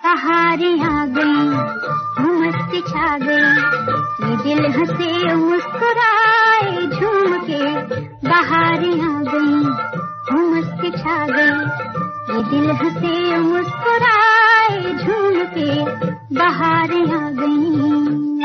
बहारें आ गई, उमस छा गई, ये दिल हंसे मुस्कुराए झूम के। बहारें आ गई, उमस छा गई, ये दिल हंसे मुस्कुराए झूम के। बहारें आ गई।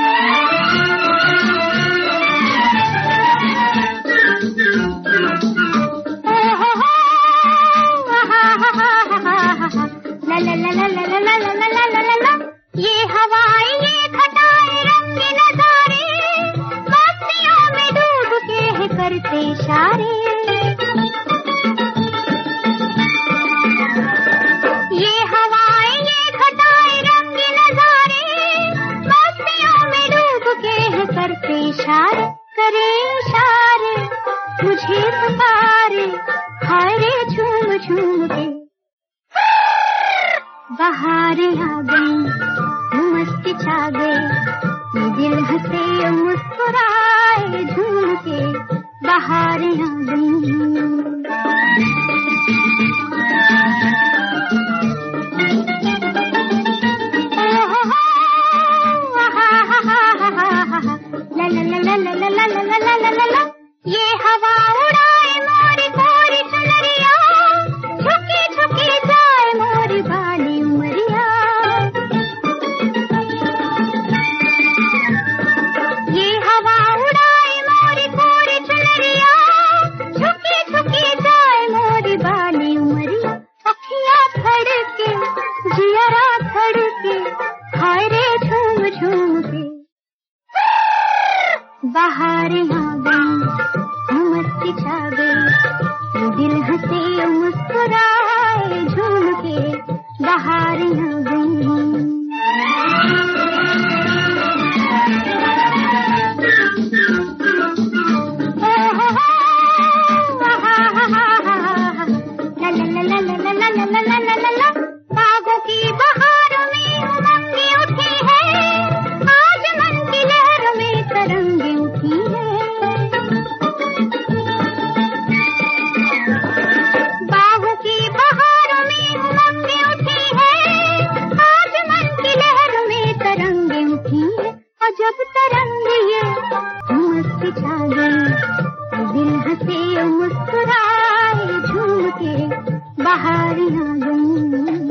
ये हवाएं ये घटाएं रंगे नजारे, मस्तियों में डूब के है करते इशारे। ये हवाएं ये घटाएं रंगे नजारे, मस्तियों में डूब के है करते इशारे। करे इशारे मुझे पुकारे, हाय रे झूम झूम के। बहारें आ गई, उमस छा गई, ये दिल हंसे मुस्कुराए झूम के। बहारें आ गई। ये हवा उड़ाए मोरी गोरी चुनरिया, झुकी झुकी जाए मोरी बाली उमरिया। ये हवा उड़ाए मोरी गोरी चुनरिया, झुकी झुकी जाए मोरी बाली उमरिया। अखियां धड़के जियरा धड़के, हाय रे झूम झूम के। बहारें आ गई, उमस छा गई, दिल हंसे मुस्कुराए झूम के। बहारें आ गई। बागों की बहारों में उमंगे उठी है, आज मन की लहरों में तरंगे उठी है। बागों की बहारों में उमंगे उठी है, आज मन की लहरों में तरंगे उठी है। और जब तरंगे ये उमस छा गई, दिल हंसे मुस्कुराए झूम के। बहारें आ गई।